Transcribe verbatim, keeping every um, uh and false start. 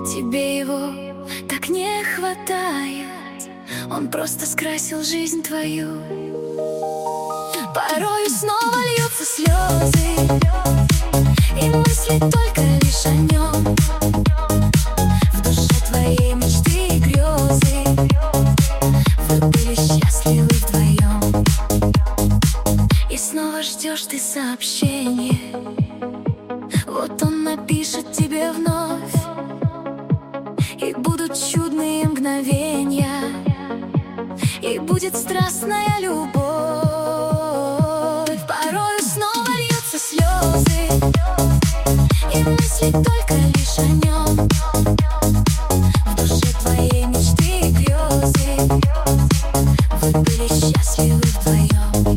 Тебе его так не хватает. Он просто скрасил жизнь твою. Порою снова льются слезы, и мысли только лишь о нем. В душе твоей мечты и грезы, вы были счастливы вдвоем. И снова ждешь ты сообщение. Вот он напишет тебе вновь, и будут чудные мгновения, и будет страстная любовь. Порою снова льются слезы, и мысли только лишь о нем. В душе твоей мечты и грезы, вы были счастливы вдвоем.